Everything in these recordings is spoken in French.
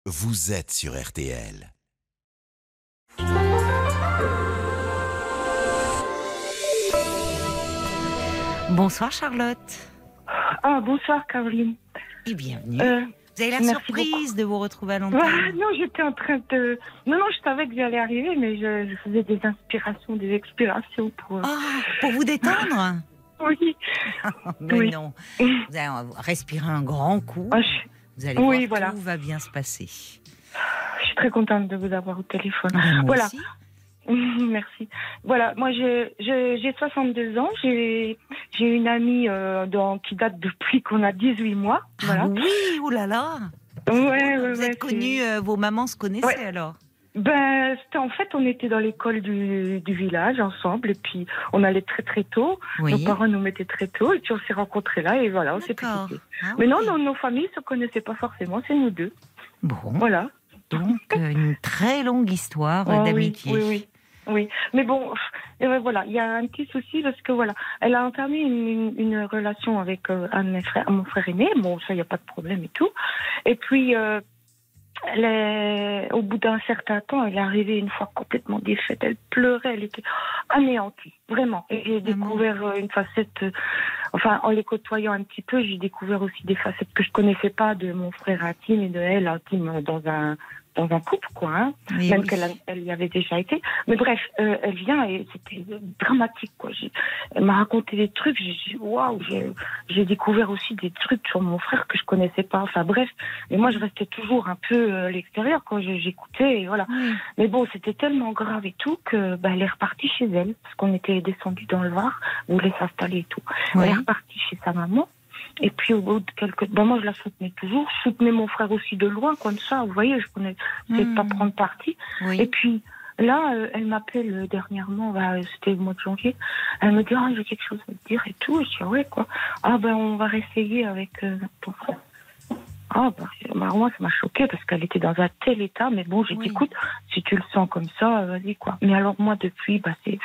Vous êtes sur RTL. Bonsoir Charlotte. Ah, bonsoir Caroline. Et bienvenue. Vous avez la surprise beaucoup de vous retrouver à l'antenne. Non, j'étais en train de... Non, je savais que j'allais arriver, mais je faisais des inspirations, des expirations pour... Pour vous détendre. Oui. Mais oui. non. Vous allez respirer un grand coup. Vous allez voir, voilà. Tout va bien se passer. Je suis très contente de vous avoir au téléphone. Moi voilà. aussi. Merci. Voilà, moi j'ai 62 ans, j'ai une amie qui date depuis qu'on a 18 mois. Voilà. Ah oui, oulala. Ouais, vous êtes connus, vos mamans se connaissaient alors? En fait, on était dans l'école du village ensemble, et puis on allait très très tôt. Oui. Nos parents nous mettaient très tôt, et puis on s'est rencontrés là, et voilà, on s'est quittés. Mais non, nos familles se connaissaient pas forcément, c'est nous deux. Bon. Voilà. Donc, une très longue histoire d'amitié. Oui, mais bon, voilà, il y a un petit souci parce que voilà, elle a entamé une relation avec un de mon frère aîné. Bon, ça, il n'y a pas de problème et tout. Et puis, au bout d'un certain temps, elle est arrivée une fois complètement défaite. Elle pleurait, elle était anéantie, vraiment. Et j'ai découvert une facette, en les côtoyant un petit peu, j'ai découvert aussi des facettes que je connaissais pas de mon frère intime et de elle intime dans un couple, quoi, hein. Oui, même oui. qu'elle y avait déjà été. Mais bref, elle vient et c'était dramatique, quoi. Elle m'a raconté des trucs, waouh, j'ai découvert aussi des trucs sur mon frère que je connaissais pas. Enfin bref, et moi je restais toujours un peu à l'extérieur quand j'écoutais, et voilà. Oui. Mais bon, c'était tellement grave et tout que elle est repartie chez elle, parce qu'on était descendu dans le Var, voulait s'installer et tout. Oui. Elle est repartie chez sa maman. Et puis au bout de moi je la soutenais toujours, je soutenais mon frère aussi de loin comme ça, vous voyez, je connaissais pas prendre parti. Oui. Et puis là, elle m'appelle dernièrement, c'était le mois de janvier, elle me dit j'ai quelque chose à te dire et tout, je dis ouais quoi, on va réessayer avec ton frère. Moi ça m'a choquée parce qu'elle était dans un tel état, mais bon, j'ai dit écoute, si tu le sens comme ça, vas-y quoi. Mais alors moi depuis, c'est,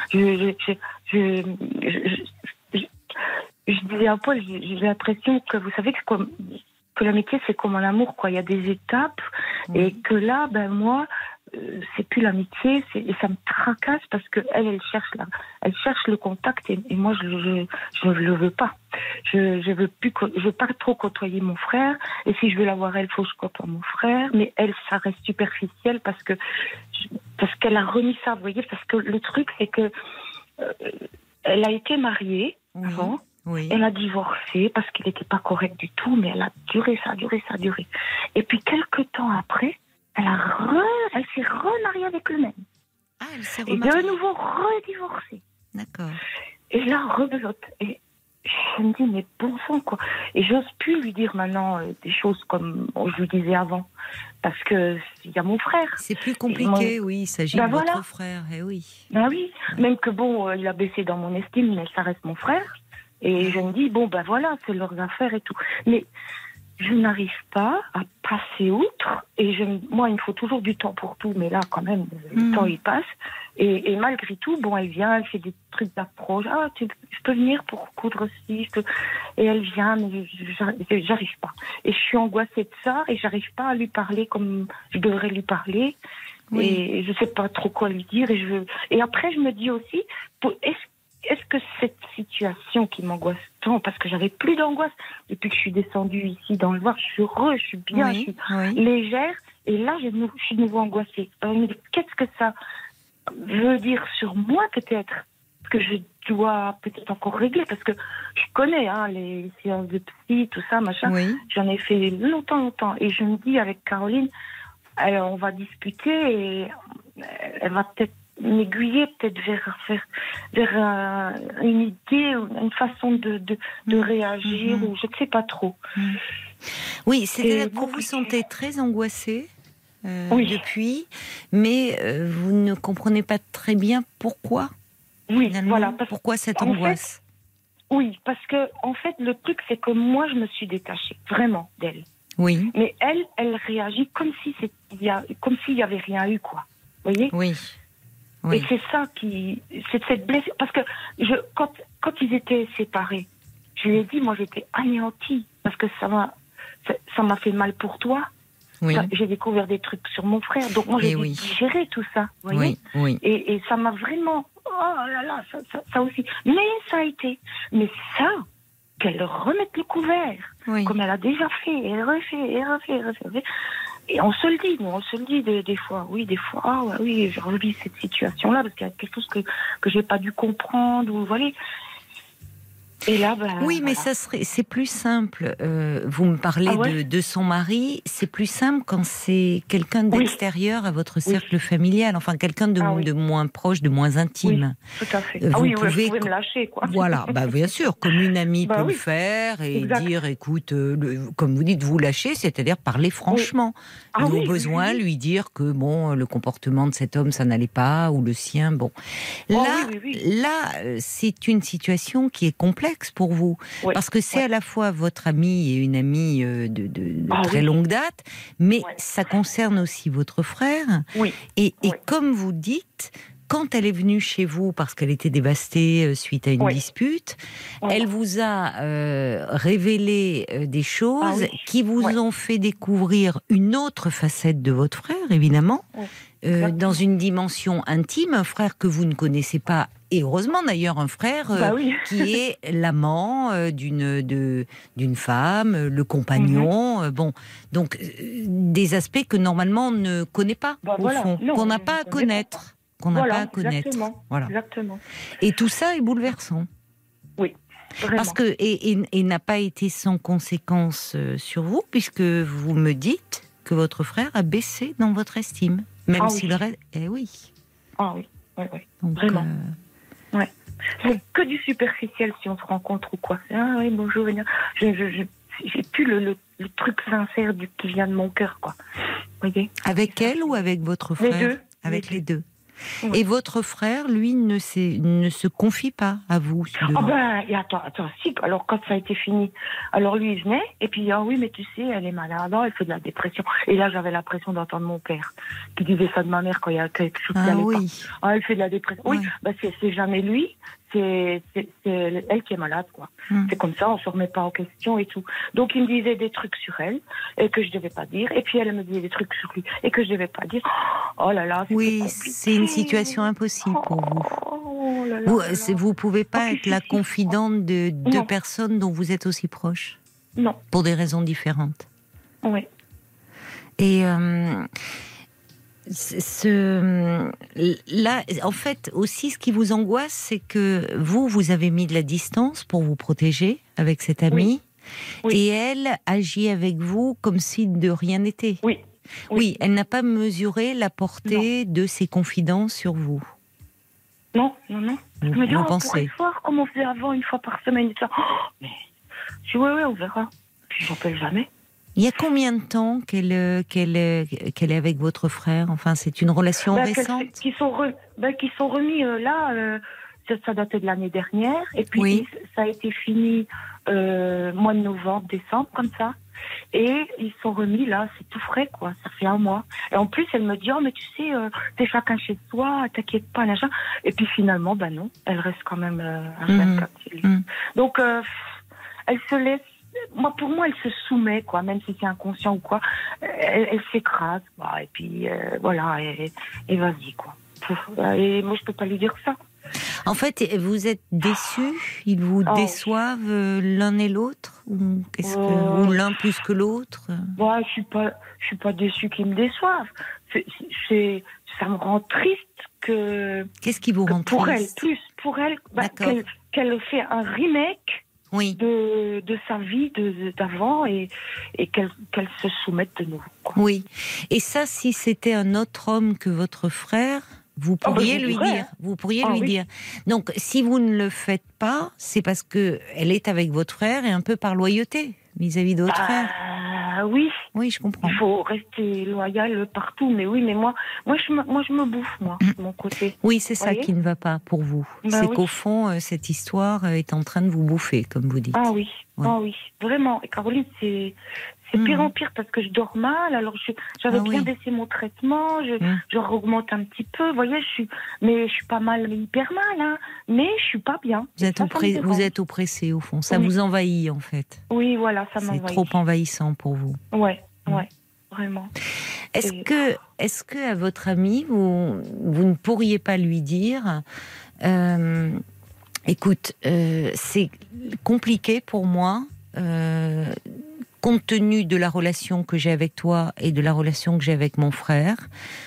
je disais à Paul, j'ai l'impression que vous savez que l'amitié c'est comme l'amour, quoi. Il y a des étapes et que là, moi, c'est plus l'amitié, et ça me tracasse parce que elle cherche le contact et moi je le veux pas. Je veux pas trop côtoyer mon frère, et si je veux la voir elle, faut que je côtoie mon frère, mais elle ça reste superficiel parce qu'elle a remis ça, vous voyez, parce que le truc c'est que elle a été mariée avant. Oui. Elle a divorcé parce qu'il n'était pas correct du tout, mais elle a duré. Et puis, quelques temps après, elle s'est remariée avec le même. Elle s'est remariée. Et de nouveau redivorcée. D'accord. Et là, rebelote. Et je me dis, mais bon sang, quoi. Et j'ose plus lui dire maintenant des choses comme je lui disais avant. Parce qu'il y a mon frère. C'est plus compliqué, oui. Il s'agit de votre frère, oui. Oui. Même que il a baissé dans mon estime, mais ça reste mon frère. Et je me dis, c'est leurs affaires et tout. Mais je n'arrive pas à passer outre. Et moi, il me faut toujours du temps pour tout. Mais là, quand même, le temps, il passe. Et malgré tout, elle vient, elle fait des trucs d'approche. Je peux venir pour coudre ci. Et elle vient, mais j'arrive pas. Et je suis angoissée de ça. Et j'arrive pas à lui parler comme je devrais lui parler. Oui. Et je sais pas trop quoi lui dire. Et après, je me dis aussi, est-ce que cette situation qui m'angoisse tant, parce que j'avais plus d'angoisse depuis que je suis descendue ici dans le Var, je suis heureuse, je suis bien, je suis légère, et là je suis de nouveau angoissée. Qu'est-ce que ça veut dire sur moi peut-être, que je dois peut-être encore régler, parce que je connais les séances de psy, tout ça, machin, j'en ai fait longtemps, et je me dis avec Caroline, alors on va discuter, et elle va peut-être m'aiguiller peut-être vers une idée, une façon de réagir, ou je ne sais pas trop. Oui, c'est-à-dire que vous vous sentez très angoissée depuis, mais vous ne comprenez pas très bien pourquoi. Oui, voilà. Pourquoi cette angoisse? Oui, parce que en fait, le truc, c'est que moi, je me suis détachée vraiment d'elle. Oui. Mais elle réagit comme s'il y avait rien eu, quoi. Vous voyez? Oui. Et c'est ça c'est cette blessure. Parce que quand ils étaient séparés, je lui ai dit, moi j'étais anéantie, parce que ça m'a fait mal pour toi. Oui. J'ai découvert des trucs sur mon frère, donc moi j'ai digéré tout ça, vous voyez. Et ça m'a vraiment, oh là là, ça aussi. Mais ça a été, mais ça, qu'elle remette le couvert, comme elle a déjà fait, et refait. Et on se le dit, des fois, je revis cette situation-là, parce qu'il y a quelque chose que j'ai pas dû comprendre, ou voilà. Et là, oui, mais c'est plus simple. Vous me parlez de son mari. C'est plus simple quand c'est quelqu'un d'extérieur à votre cercle familial. Enfin, quelqu'un de moins proche, de moins intime. Oui, tout à fait. Vous pouvez me lâcher, quoi. Voilà, bien sûr, comme une amie peut le faire et dire, écoute, comme vous dites, vous lâcher, c'est-à-dire parler franchement. Au besoin, lui dire que le comportement de cet homme, ça n'allait pas, ou le sien, bon. Là, c'est une situation qui est complexe pour vous, parce que c'est à la fois votre amie et une amie de très longue date, mais ça concerne aussi votre frère. Et comme vous dites, quand elle est venue chez vous parce qu'elle était dévastée suite à une dispute, elle vous a révélé des choses qui vous ont fait découvrir une autre facette de votre frère, évidemment, dans une dimension intime, un frère que vous ne connaissez pas. Et heureusement d'ailleurs, un frère qui est l'amant d'une femme, le compagnon, donc des aspects que normalement on ne connaît pas, au fond, qu'on n'a pas à connaître. Exactement. Et tout ça est bouleversant. Oui, vraiment. Parce que, et n'a pas été sans conséquence sur vous, puisque vous me dites que votre frère a baissé dans votre estime. Même s'il reste... Ah oui. Donc, vraiment. C'est que du superficiel si on se rencontre ou quoi. Ah oui, bonjour. J'ai plus le truc sincère qui vient de mon cœur, quoi. Voyez. Avec elle ou avec votre frère? Les deux. Avec les deux. Et votre frère, lui, ne se confie pas à vous? Attends, si, alors quand ça a été fini, alors lui, il venait, et puis, oui, mais tu sais, elle est malade, elle fait de la dépression. Et là, j'avais l'impression d'entendre mon père, qui disait ça de ma mère quand il y a quelque chose qui allait pas. Elle fait de la dépression. Oui, c'est jamais lui, c'est elle qui est malade, quoi. C'est comme ça, on se remet pas en question et tout. Donc, il me disait des trucs sur elle, et que je devais pas dire, et puis elle me disait des trucs sur lui, et que je devais pas dire. Oh là là, c'est une situation impossible pour vous. Vous pouvez pas être la confidente de deux personnes dont vous êtes aussi proche. Non. Pour des raisons différentes. Oui. Et là, en fait, aussi, ce qui vous angoisse, c'est que vous avez mis de la distance pour vous protéger avec cette amie, et elle agit avec vous comme si de rien n'était. Oui, elle n'a pas mesuré la portée de ses confidences sur vous. Non. Vous pensez? Comme on faisait avant, une fois par semaine. Mais je dis, on verra. Puis j'appelle jamais. Il y a combien de temps qu'elle est avec votre frère? Enfin, c'est une relation récente? Qui sont remis là. Ça datait de l'année dernière. Et puis ça a été fini mois de novembre, décembre, comme ça. Et ils sont remis là, c'est tout frais, quoi. Ça fait un mois. Et en plus, elle me dit, mais tu sais, t'es chacun chez soi, t'inquiète pas, machin. Et puis finalement, non, elle reste quand même à 24 chez lui. Donc, elle se laisse. Pour moi, elle se soumet, quoi, même si c'est inconscient ou quoi. Elle s'écrase, quoi. Et puis voilà, et vas-y, quoi. Et moi, je peux pas lui dire ça. En fait, vous êtes déçus? Ils vous déçoivent l'un et l'autre? Ou l'un plus que l'autre? Je suis pas déçue qu'ils me déçoivent. Ça me rend triste que... Qu'est-ce qui vous rend triste? Pour elle, qu'elle fait un remake de sa vie d'avant et qu'elle se soumette de nouveau, quoi. Oui. Et ça, si c'était un autre homme que votre frère... Vous pourriez lui dire. Vous pourriez lui dire. Donc, si vous ne le faites pas, c'est parce que elle est avec votre frère et un peu par loyauté vis-à-vis de votre frère. Oui. Oui, je comprends. Il faut rester loyal partout, mais moi, je me bouffe, de mon côté. Oui, c'est ça qui ne va pas pour vous. C'est qu'au fond, cette histoire est en train de vous bouffer, comme vous dites. Ah oui, vraiment. Et Caroline, c'est pire en pire parce que je dors mal. Alors j'avais bien baissé mon traitement, je augmente un petit peu. Vous voyez, je suis pas mal, hyper mal, hein, mais je suis pas bien. Vous êtes oppressée au fond. Ça vous envahit en fait. Oui, voilà, ça m'envahit. C'est trop envahissant pour vous. Ouais. vraiment. Est-ce que à votre ami, vous ne pourriez pas lui dire, écoute, c'est compliqué pour moi, compte tenu de la relation que j'ai avec toi et de la relation que j'ai avec mon frère,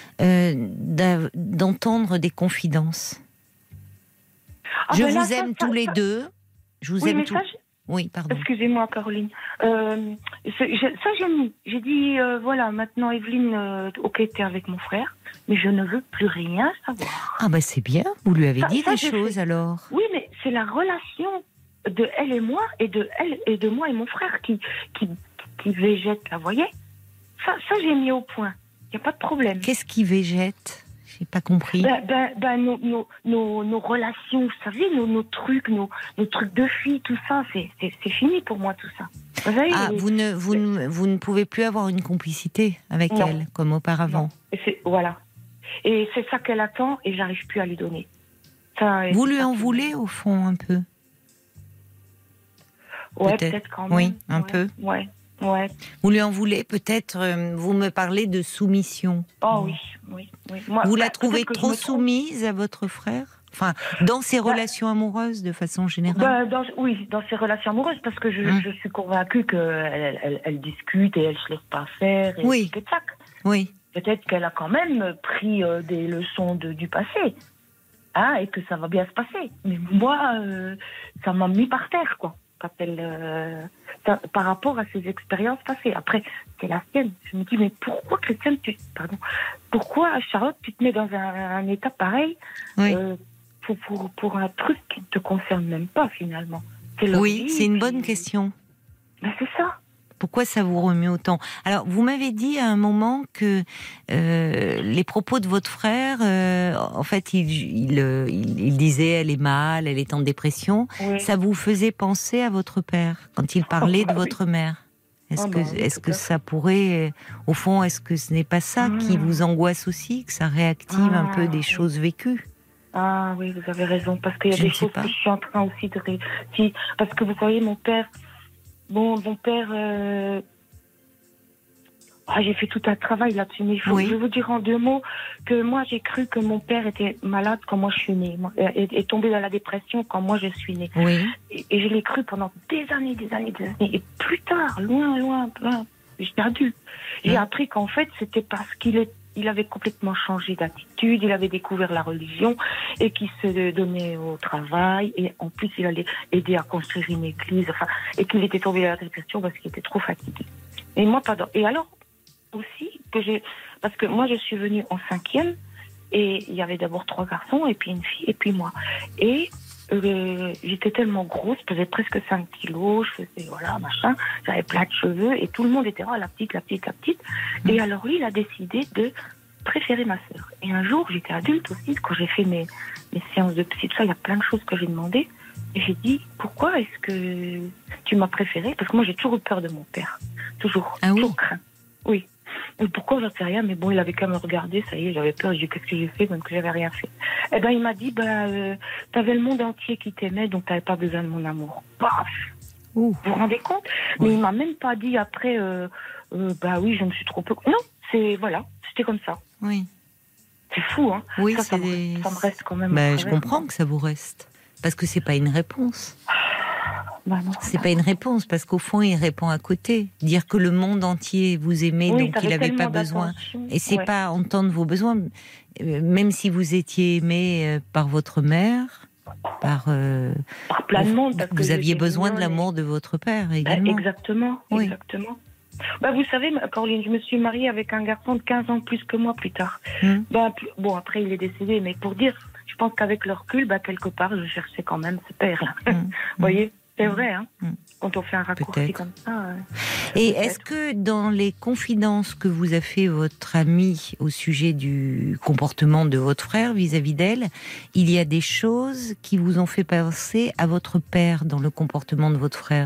d'entendre des confidences. Je vous aime tous les deux. Je vous aime tous. Oui, pardon. Excusez-moi, Caroline. Ça, j'ai mis. J'ai dit, voilà, maintenant, Evelyne, ok, t'es avec mon frère, mais je ne veux plus rien savoir. Ah, bah c'est bien, vous lui avez dit des choses, alors. Oui, mais c'est la relation de elle et moi, et de elle et de moi et mon frère qui végète, là, vous voyez. Ça, j'ai mis au point. Il n'y a pas de problème. Qu'est-ce qui végète ? J'ai pas compris. Nos relations, vous savez, nos trucs, nos trucs de filles, tout ça, c'est fini pour moi, tout ça. Vous savez, vous ne pouvez plus avoir une complicité avec elle, comme auparavant. Voilà. Et c'est ça qu'elle attend, et j'arrive plus à lui donner. Vous lui en voulez, au fond, un peu ? Ouais, peut-être quand même. Oui, un peu. Ouais. Vous lui en voulez, peut-être, vous me parlez de soumission. Oh oui. Moi, vous la trouvez trop soumise à votre frère ? Enfin, dans ses relations amoureuses, de façon générale. Dans ses relations amoureuses, parce que je suis convaincue qu'elle discute et elle se laisse pas faire. Et oui. Oui. Peut-être qu'elle a quand même pris des leçons du passé, et que ça va bien se passer. Mais moi, ça m'a mis par terre, quoi. Quand elle, par rapport à ses expériences passées. Après, c'est la sienne. Je me dis, mais pourquoi, Christiane, pourquoi, Charlotte, tu te mets dans un état pareil pour un truc qui ne te concerne même pas, finalement. C'est une bonne question. Ben, c'est ça. Pourquoi ça vous remet autant ? Alors, vous m'avez dit à un moment que les propos de votre frère, en fait, il disait elle est mal, elle est en dépression. Oui. Ça vous faisait penser à votre père quand il parlait de votre mère. Est-ce que ça pourrait, au fond, est-ce que ce n'est pas ça qui vous angoisse aussi, que ça réactive un peu des choses vécues ? Ah oui, vous avez raison, parce qu'il y a des choses que je suis en train aussi de réussir. Parce que vous voyez, mon père, j'ai fait tout un travail là-dessus, mais je vais vous dire en 2 mots que moi j'ai cru que mon père était malade quand moi je suis née, est tombé dans la dépression quand moi je suis née. Oui. Et je l'ai cru pendant des années. Et plus tard, loin, j'ai perdu. J'ai appris qu'en fait c'était parce qu'il avait complètement changé d'attitude, il avait découvert la religion et qu'il se donnait au travail et en plus il allait aider à construire une église, et qu'il était tombé dans la dépression parce qu'il était trop fatigué. Et moi, pardon. Et alors aussi parce que moi je suis venue en 5e et il y avait d'abord 3 garçons et puis une fille et puis moi. Et j'étais tellement grosse, je pesais presque 5 kilos, je faisais machin, j'avais plein de cheveux et tout le monde était la petite. Et alors lui, il a décidé de préférer ma sœur. Et un jour, j'étais adulte aussi, quand j'ai fait mes séances de psy, tout ça, il y a plein de choses que j'ai demandé. Et j'ai dit, pourquoi est-ce que tu m'as préférée ? Parce que moi, j'ai toujours eu peur de mon père. Toujours. Ah oui ? Toujours craint. Oui. Et pourquoi, j'en sais rien, mais bon, il avait qu'à me regarder, ça y est, j'avais peur, j'ai dit, qu'est-ce que j'ai fait, même que j'avais rien fait. Eh ben, il m'a dit, t'avais le monde entier qui t'aimait, donc t'avais pas besoin de mon amour. Paf ! Vous vous rendez compte ? Mais il m'a même pas dit après, oui, je me suis trop peu... Non, c'était comme ça. Oui. C'est fou, hein ? Oui, ça me reste quand même. Je comprends que ça vous reste. Parce que c'est pas une réponse. C'est pas une réponse, parce qu'au fond, il répond à côté. Dire que le monde entier vous aimait, donc il n'avait pas besoin. Et c'est pas entendre vos besoins. Même si vous étiez aimé par votre mère, par plein de monde. Parce vous aviez besoin de l'amour de votre père également. Exactement. Vous savez, Caroline, je me suis mariée avec un garçon de 15 ans plus que moi plus tard. Après, il est décédé, mais pour dire, je pense qu'avec le recul, quelque part, je cherchais quand même ce père. Vous voyez ? C'est vrai, hein, quand on fait un raccourci comme ça. Et est-ce que dans les confidences que vous a fait votre amie au sujet du comportement de votre frère vis-à-vis d'elle, il y a des choses qui vous ont fait penser à votre père dans le comportement de votre frère ?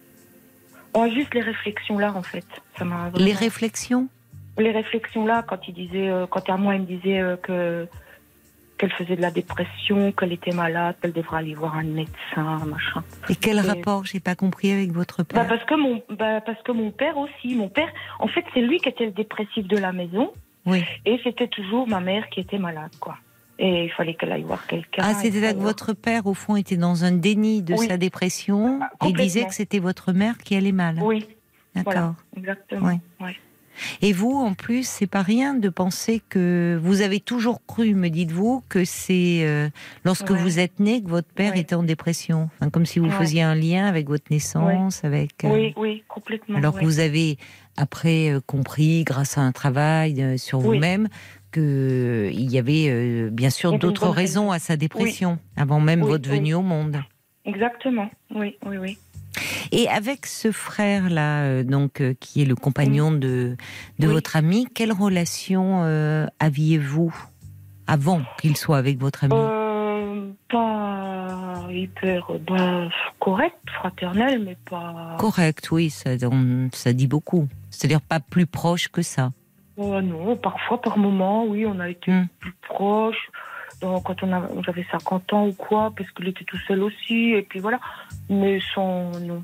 Juste les réflexions là, en fait. Ça m'a vraiment... Les réflexions ? Les réflexions là, quand il disait, quand à moi il me disait qu'elle faisait de la dépression, qu'elle était malade, qu'elle devrait aller voir un médecin, machin. Et quel rapport, j'ai pas compris, avec votre père? Parce que mon père aussi. Mon père, en fait, c'est lui qui était le dépressif de la maison. Oui. Et c'était toujours ma mère qui était malade, quoi. Et il fallait qu'elle aille voir quelqu'un. Ah, c'était là que votre père, au fond, était dans un déni de sa dépression et disait que c'était votre mère qui allait mal. Oui. D'accord. Voilà, exactement. Oui. Ouais. Et vous, en plus, c'est pas rien de penser que vous avez toujours cru, me dites-vous, que c'est lorsque vous êtes né que votre père était en dépression. Enfin, comme si vous faisiez un lien avec votre naissance, avec. Oui, complètement. Alors que vous avez après compris, grâce à un travail sur vous-même, que il y avait bien sûr d'autres raisons à sa dépression avant même votre venue au monde. Exactement. Oui. Et avec ce frère-là, qui est le compagnon de votre ami, quelle relation aviez-vous avant qu'il soit avec votre ami? Pas hyper correct, fraternel, mais pas... Correct, oui, ça dit beaucoup. C'est-à-dire pas plus proche que ça. Non, parfois, par moment, oui, on a été plus proches. Quand j'avais 50 ans ou quoi, parce qu'il était tout seul aussi, et puis voilà. Mais non.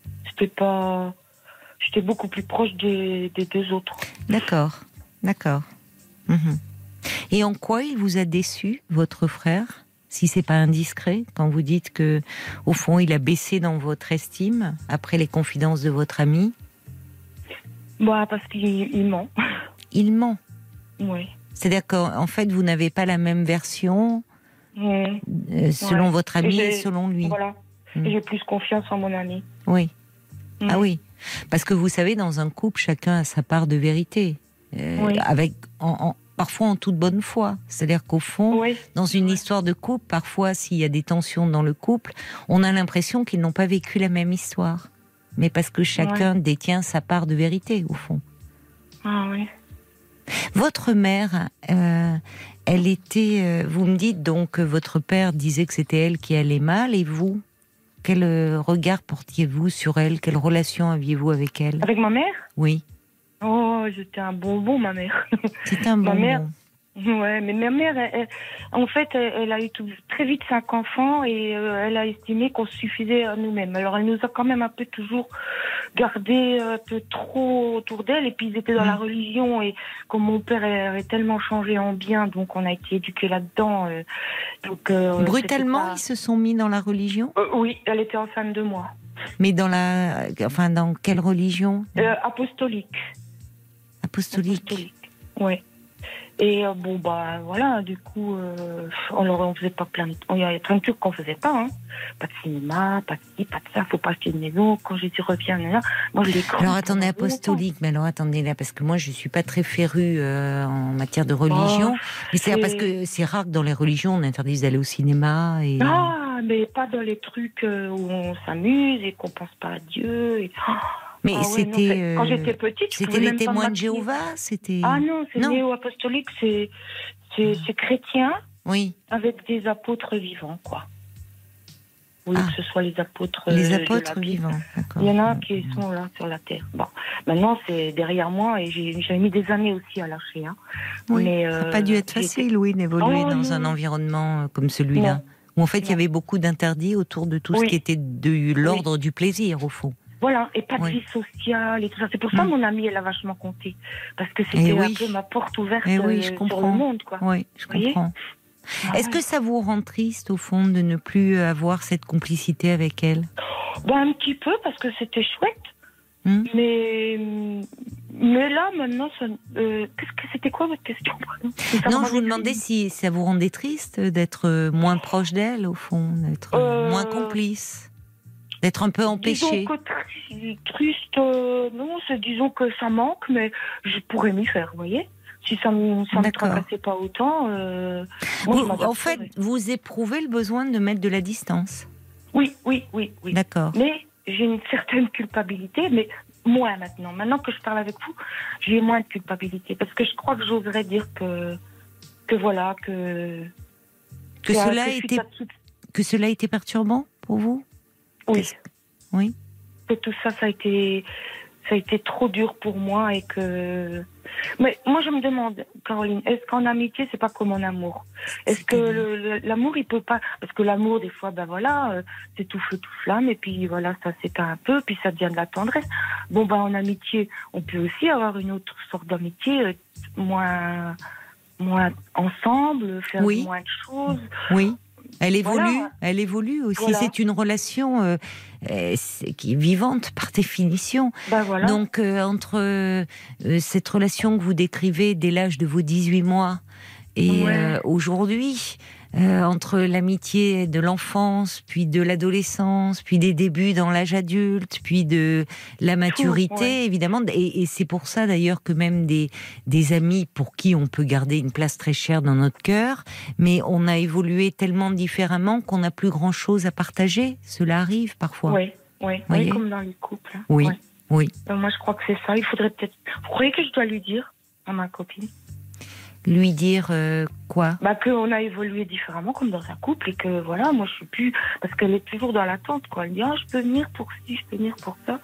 J'étais beaucoup plus proche des deux autres. D'accord. Mhm. Et en quoi il vous a déçu, votre frère, si c'est pas indiscret, quand vous dites que, au fond, il a baissé dans votre estime après les confidences de votre ami? Parce qu'il ment. Il ment. Oui. C'est-à-dire qu'en fait, vous n'avez pas la même version selon votre ami et selon lui. Voilà. Et j'ai plus confiance en mon ami. Oui. Ah oui. Parce que vous savez, dans un couple, chacun a sa part de vérité. Parfois en toute bonne foi. C'est-à-dire qu'au fond, dans une histoire de couple, parfois, s'il y a des tensions dans le couple, on a l'impression qu'ils n'ont pas vécu la même histoire. Mais parce que chacun détient sa part de vérité, au fond. Ah oui. Votre mère, elle était... vous me dites donc que votre père disait que c'était elle qui allait mal, et vous, quel regard portiez-vous sur elle? Quelle relation aviez-vous avec elle? Avec ma mère? Oui. Oh, j'étais un bonbon, ma mère. C'est un bonbon. Ma mère, ouais, mais ma mère, en fait, elle a eu très vite 5 enfants et elle a estimé qu'on suffisait à nous-mêmes. Alors, elle nous a quand même un peu toujours gardé un peu trop autour d'elle. Et puis, ils étaient dans la religion. Et comme mon père avait tellement changé en bien, donc on a été éduqués là-dedans. Brutalement, ils se sont mis dans la religion? Oui, elle était enceinte de moi. Mais dans quelle religion? Apostolique. Apostolique. Oui. Et voilà, du coup, on faisait pas il y a plein de trucs qu'on faisait pas, hein. Pas de cinéma, pas de ci, pas de ça, faut pas acheter une maison. Quand j'ai dit reviens, là, moi je l'ai cru. Alors attendez, apostolique, mais alors attendez là, parce que moi je suis pas très férue en matière de religion. Mais c'est parce que c'est rare que dans les religions on interdise d'aller au cinéma et. Ah, mais pas dans les trucs où on s'amuse et qu'on pense pas à Dieu. Et... Mais c'était. Quand j'étais petite, c'était les témoins de Jéhovah, c'était. Ah non, c'est néo-apostolique, c'est chrétien. Oui. Avec des apôtres vivants, quoi. Oui, que ce soit les apôtres. Les apôtres vivants, d'accord. Il y en a qui sont là sur la terre. Bon, maintenant c'est derrière moi et j'ai mis des années aussi à lâcher. Hein. Oui. Mais, ça n'a pas dû être facile, oui, d'évoluer dans un environnement comme celui-là, où en fait il y avait beaucoup d'interdits autour de tout ce qui était de l'ordre du plaisir, au fond. Voilà, et pas de vie sociale et tout ça. C'est pour ça que mon amie, elle a vachement compté. Parce que c'était un peu ma porte ouverte sur le monde, quoi. Oui, je comprends. Est-ce que ça vous rend triste, au fond, de ne plus avoir cette complicité avec elle? Un petit peu, parce que c'était chouette. Mais là, maintenant, c'était quoi votre question? Non, je vous demandais si ça vous rendait triste d'être moins proche d'elle, au fond, d'être moins complice. D'être un peu empêché. Disons que triste, non, disons que ça manque, mais je pourrais m'y faire, vous voyez. Si ça me tracassait pas autant. En fait, vous éprouvez le besoin de mettre de la distance. Oui. D'accord. Mais j'ai une certaine culpabilité, mais moins maintenant. Maintenant que je parle avec vous, j'ai moins de culpabilité. Parce que je crois que j'oserais dire que cela a été perturbant pour vous? Oui. Oui. Que tout ça, ça a été trop dur pour moi et que Mais moi, je me demande, Caroline, est-ce qu'en amitié, c'est pas comme en amour? Est-ce que l'amour, il peut pas... Parce que l'amour, des fois, c'est tout feu, tout flamme, et puis voilà, ça s'éteint un peu, puis ça devient de la tendresse. Bon, en amitié, on peut aussi avoir une autre sorte d'amitié, moins ensemble, faire moins de choses. Oui. Elle évolue aussi. Voilà. C'est une relation qui est vivante par définition. Voilà. Donc, entre cette relation que vous décrivez dès l'âge de vos 18 mois et aujourd'hui, entre l'amitié de l'enfance, puis de l'adolescence, puis des débuts dans l'âge adulte, puis de la maturité, évidemment. Et c'est pour ça d'ailleurs que même des amis pour qui on peut garder une place très chère dans notre cœur, mais on a évolué tellement différemment qu'on n'a plus grand-chose à partager. Cela arrive parfois. Oui, comme dans les couples. Oui. Moi, je crois que c'est ça. Il faudrait peut-être... Vous croyez que je dois lui dire à ma copine? Lui dire quoi? Qu'on a évolué différemment comme dans un couple et que voilà, moi je suis plus... Parce qu'elle est toujours dans l'attente, quoi. Elle dit, je peux venir pour ci, je peux venir pour ça.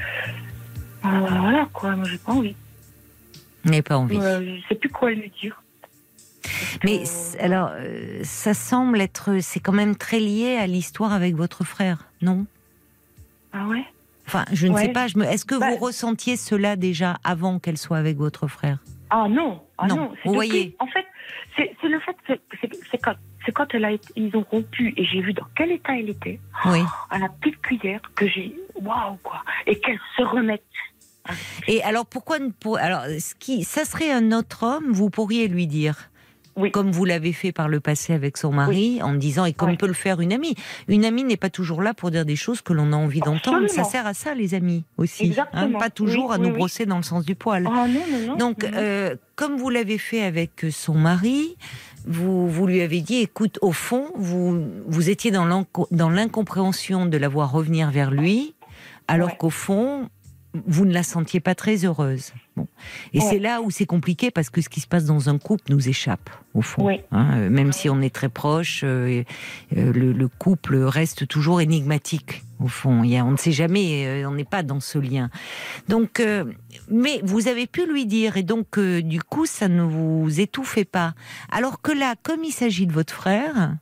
Voilà, quoi. Moi j'ai pas envie. Vous n'avez pas envie. Je sais plus quoi lui dire. Mais alors, ça semble être... C'est quand même très lié à l'histoire avec votre frère, non? Ah ouais? Enfin, je ne sais pas. Est-ce que vous ressentiez cela déjà avant qu'elle soit avec votre frère? Ah non. Non. Vous voyez. En fait, c'est le fait que c'est quand ils ont rompu et j'ai vu dans quel état elle était. Oui. À la petite cuillère que j'ai waouh quoi et qu'elle se remette. Et alors pourquoi ça serait un autre homme, vous pourriez lui dire. Oui. Comme vous l'avez fait par le passé avec son mari, en disant, et comme peut le faire une amie. Une amie n'est pas toujours là pour dire des choses que l'on a envie d'entendre. Ça sert à ça, les amis, aussi. Exactement. Pas toujours à nous brosser dans le sens du poil. Non. Donc, comme vous l'avez fait avec son mari, vous lui avez dit, écoute, au fond, vous étiez dans l'incompréhension de la voir revenir vers lui, alors qu'au fond, vous ne la sentiez pas très heureuse. Bon. Et c'est là où c'est compliqué, parce que ce qui se passe dans un couple nous échappe, au fond. Même si on est très proche, le couple reste toujours énigmatique, au fond. On ne sait jamais, on n'est pas dans ce lien. Donc, mais vous avez pu lui dire, et donc, du coup, ça ne vous étouffait pas. Alors que là, comme il s'agit de votre frère...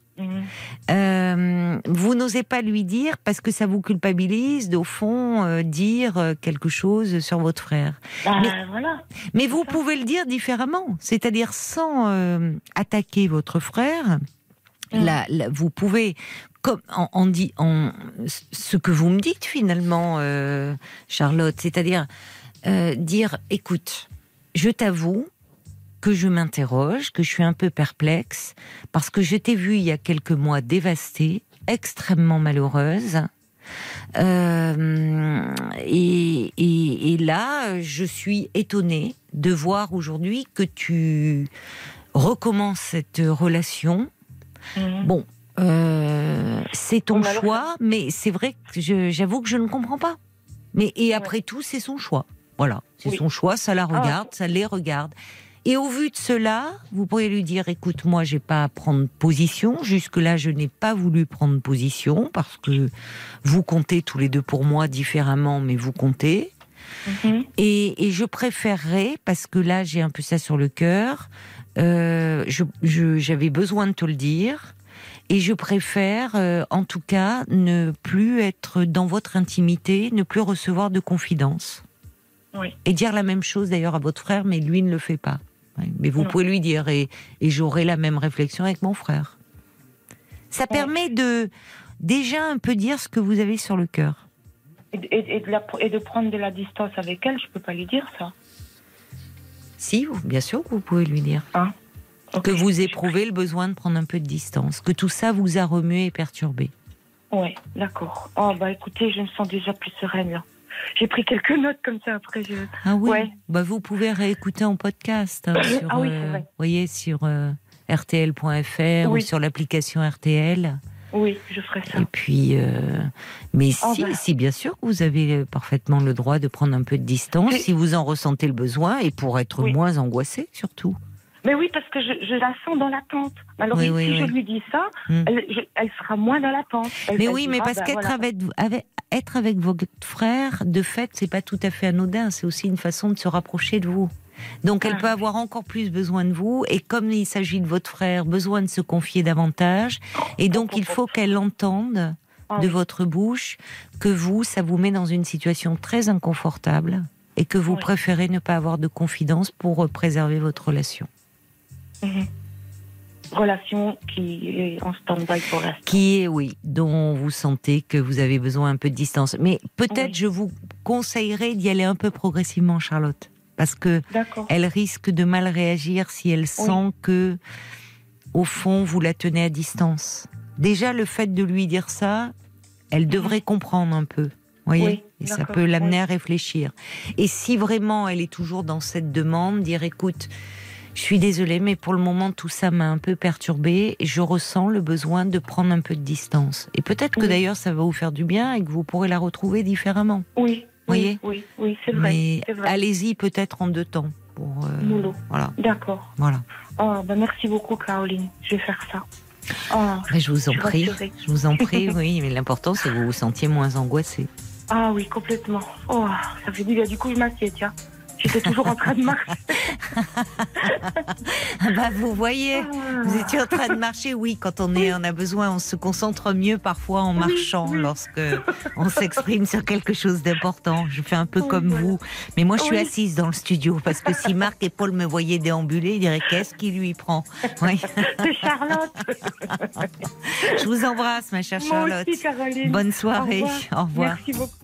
vous n'osez pas lui dire parce que ça vous culpabilise au fond dire quelque chose sur votre frère. Mais vous pouvez le dire différemment, c'est-à-dire sans attaquer votre frère. Là, vous pouvez, comme ce que vous me dites finalement, Charlotte, c'est-à-dire dire, écoute, je t'avoue que je m'interroge, que je suis un peu perplexe, parce que je t'ai vue il y a quelques mois dévastée, extrêmement malheureuse, et là, je suis étonnée de voir aujourd'hui que tu recommences cette relation. Bon, c'est ton choix, mais c'est vrai que j'avoue que je ne comprends pas. Et après tout, c'est son choix. Voilà, c'est son choix, ça la regarde, ça les regarde. Et au vu de cela, vous pourriez lui dire, écoute, moi, j'ai pas à prendre position. Jusque-là, je n'ai pas voulu prendre position parce que vous comptez tous les deux pour moi différemment, mais vous comptez. Et je préférerais, parce que là, j'ai un peu ça sur le cœur, j'avais besoin de te le dire. Et je préfère, en tout cas, ne plus être dans votre intimité, ne plus recevoir de confidences. Et dire la même chose d'ailleurs à votre frère, mais lui ne le fait pas. Mais vous pouvez lui dire, et j'aurai la même réflexion avec mon frère. Ça permet de déjà un peu dire ce que vous avez sur le cœur. Et de prendre de la distance avec elle, je peux pas lui dire ça. Si, bien sûr que vous pouvez lui dire. Que vous éprouvez le besoin de prendre un peu de distance, que tout ça vous a remué et perturbé. Oui, d'accord. Écoutez, je me sens déjà plus sereine là. J'ai pris quelques notes comme ça après. Ah oui. Vous pouvez réécouter en podcast sur, c'est vrai. Sur rtl.fr ou sur l'application RTL. Oui, je ferai ça. Et puis, mais si bien sûr, vous avez parfaitement le droit de prendre un peu de distance si vous en ressentez le besoin et pour être moins angoissé surtout. Mais oui, parce que je la sens dans l'attente. Alors si je lui dis ça, elle sera moins dans l'attente. Mais parce qu'être avec votre frère, de fait, c'est pas tout à fait anodin. C'est aussi une façon de se rapprocher de vous. Donc elle peut avoir encore plus besoin de vous, et comme il s'agit de votre frère, besoin de se confier davantage, et donc il faut qu'elle entende de votre bouche que vous, ça vous met dans une situation très inconfortable, et que vous préférez ne pas avoir de confidence pour préserver votre relation. Relation qui est en stand-by pour l'instant. Qui est, oui, dont vous sentez que vous avez besoin un peu de distance. Mais peut-être je vous conseillerais d'y aller un peu progressivement, Charlotte. Parce que elle risque de mal réagir si elle sent que, au fond, vous la tenez à distance. Déjà, le fait de lui dire ça, elle devrait comprendre un peu. Voyez, et ça peut l'amener à réfléchir. Et si vraiment elle est toujours dans cette demande, dire écoute, je suis désolée, mais pour le moment, tout ça m'a un peu perturbée et je ressens le besoin de prendre un peu de distance. Et peut-être que d'ailleurs, ça va vous faire du bien et que vous pourrez la retrouver différemment. Oui, voyez. Oui, c'est vrai. Mais allez-y peut-être en 2 temps. Pour, voilà. D'accord. Voilà. Merci beaucoup, Caroline. Je vais faire ça. Mais je vous en prie. Je vous en prie, oui. Mais l'important, c'est que vous vous sentiez moins angoissée. Ah oui, complètement. Ça fait du bien. Du coup, je m'assieds, tiens. J'étais toujours en train de marcher. Vous voyez, vous étiez en train de marcher. Oui, quand on a besoin, on se concentre mieux parfois en marchant lorsque on s'exprime sur quelque chose d'important. Je fais un peu comme vous. Mais moi, je suis assise dans le studio parce que si Marc et Paul me voyaient déambuler, ils diraient qu'est-ce qui lui prend. Oui. C'est Charlotte. Je vous embrasse, ma chère Charlotte. Moi aussi, Caroline. Bonne soirée. Au revoir. Merci beaucoup.